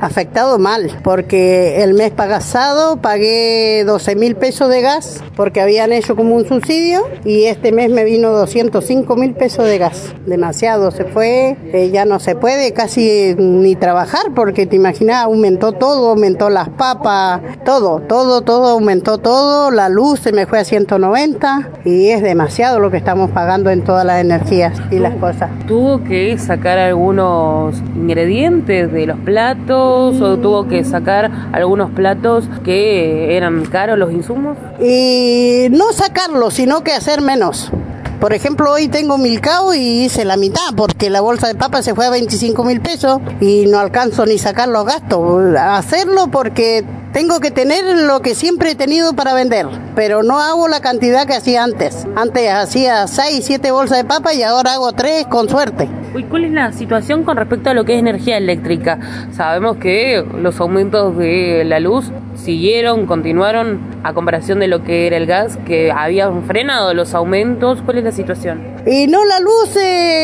Afectado mal, porque el mes pasado pagué 12.000 pesos de gas, porque habían hecho como un subsidio, y este mes me vino 205.000 pesos de gas. Demasiado, se fue, ya no se puede casi ni trabajar, porque te imaginas, aumentó todo, aumentó las papas, todo aumentó todo, la luz se me fue a 190, y es demasiado lo que estamos pagando en todas las energías y las cosas. ¿Tuvo que sacar algunos ingredientes de los platos o tuvo que sacar algunos platos que eran caros los insumos? Y no sacarlos, sino que hacer menos. Por ejemplo, hoy tengo milcao y hice la mitad porque la bolsa de papa se fue a 25.000 pesos y no alcanzo ni sacar los gastos. Hacerlo porque tengo que tener lo que siempre he tenido para vender, pero no hago la cantidad que hacía antes. Antes hacía 6, 7 bolsas de papa y ahora hago 3 con suerte. ¿Y cuál es la situación con respecto a lo que es energía eléctrica? Sabemos que los aumentos de la luz continuaron a comparación de lo que era el gas, que habían frenado los aumentos. ¿Cuál es la situación? Y no, la luz,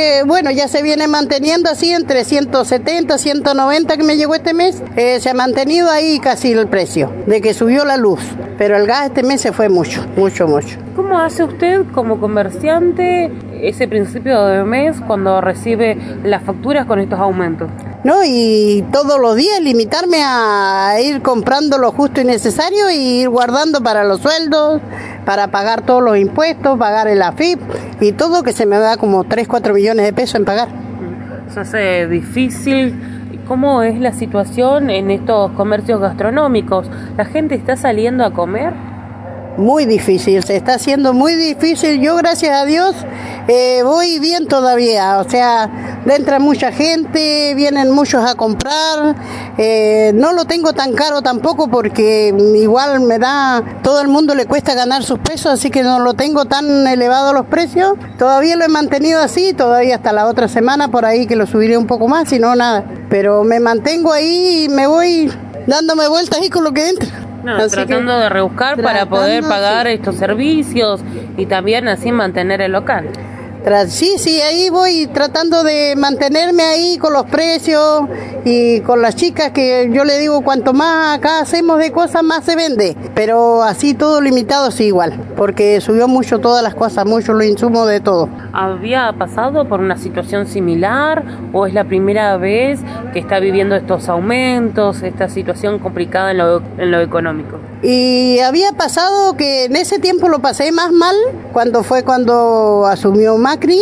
ya se viene manteniendo así entre 170, 190 que me llegó este mes. Se ha mantenido ahí casi el precio de que subió la luz, pero el gas este mes se fue mucho. ¿Cómo hace usted como comerciante ese principio de mes cuando recibe las facturas con estos aumentos? No, y todos los días limitarme a ir comprando lo justo y necesario y ir guardando para los sueldos, para pagar todos los impuestos, pagar el AFIP y todo, que se me da como 3, 4 millones de pesos en pagar. Se hace difícil. ¿Cómo es la situación en estos comercios gastronómicos? ¿La gente está saliendo a comer? Muy difícil, se está haciendo muy difícil. Yo, gracias a Dios, voy bien todavía. O sea, entra mucha gente, vienen muchos a comprar. No lo tengo tan caro tampoco porque igual todo el mundo le cuesta ganar sus pesos, así que no lo tengo tan elevado los precios. Todavía lo he mantenido así, todavía hasta la otra semana por ahí que lo subiré un poco más, si no nada. Pero me mantengo ahí y me voy dándome vueltas ahí con lo que entra. Tratando de rebuscar para poder pagar estos servicios y también así mantener el local. Sí, ahí voy tratando de mantenerme ahí con los precios y con las chicas, que yo le digo, cuanto más acá hacemos de cosas, más se vende. Pero así todo limitado sí igual, porque subió mucho todas las cosas, mucho los insumos de todo. ¿Había pasado por una situación similar o es la primera vez que está viviendo estos aumentos, esta situación complicada en lo económico? Y había pasado que en ese tiempo lo pasé más mal, cuando asumió Macri,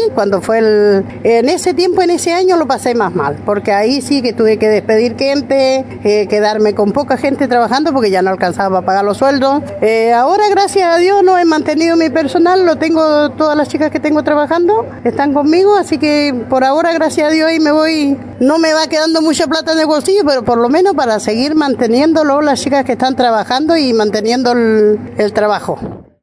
en ese año lo pasé más mal, porque ahí sí que tuve que despedir gente, quedarme con poca gente trabajando porque ya no alcanzaba a pagar los sueldos. Ahora, gracias a Dios, no he mantenido mi personal, lo tengo, todas las chicas que tengo trabajando están conmigo, así que por ahora, gracias a Dios, ahí me voy. No me va quedando mucha plata en el bolsillo, pero por lo menos para seguir manteniéndolo las chicas que están trabajando y manteniendo el trabajo.